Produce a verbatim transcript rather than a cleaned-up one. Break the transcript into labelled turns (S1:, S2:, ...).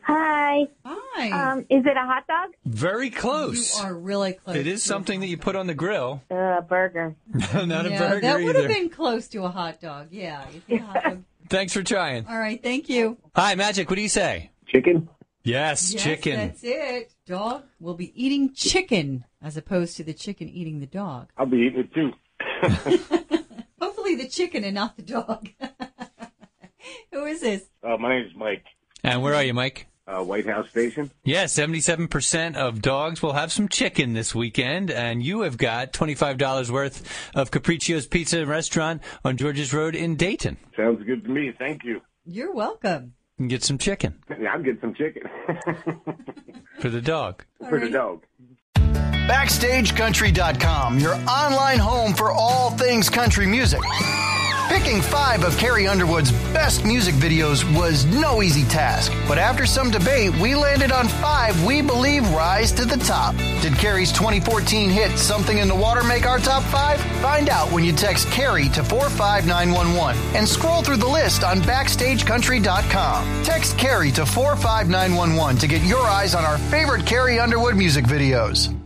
S1: Hi.
S2: Hi.
S1: Um, is it a hot dog?
S3: Very close.
S2: You are really close.
S3: It is
S2: to
S3: something that you put on the grill.
S1: Uh, a burger.
S3: Not a
S2: yeah,
S3: burger
S2: that would
S3: either.
S2: have been close to a hot dog. Yeah. You think a hot dog.
S3: Thanks for trying.
S2: All right. Thank you.
S3: Hi, Magic. What do you say?
S4: Chicken?
S3: Yes,
S2: Yes,
S3: chicken.
S2: That's it. Dog will be eating chicken as opposed to the chicken eating the dog.
S4: I'll be eating it too.
S2: Hopefully the chicken and not the dog. Who is this?
S4: Uh, my name is Mike.
S3: And where are you, Mike?
S4: Uh, White House Station.
S3: Yeah, seventy-seven percent of dogs will have some chicken this weekend, and you have got twenty-five dollars worth of Capriccio's Pizza and Restaurant on Georges Road in Dayton.
S4: Sounds good to me. Thank you.
S2: You're welcome.
S3: You can get some chicken
S4: Yeah, I'll get some chicken.
S3: for the dog.
S4: For the dog.
S5: Backstage Country dot com, your online home for all things country music. Picking five of Carrie Underwood's best music videos was no easy task, but after some debate, we landed on five we believe rise to the top. Did Carrie's twenty fourteen hit Something in the Water make our top five? Find out when you text Carrie to four five nine one one and scroll through the list on Backstage Country dot com. Text Carrie to four five nine one one to get your eyes on our favorite Carrie Underwood music videos.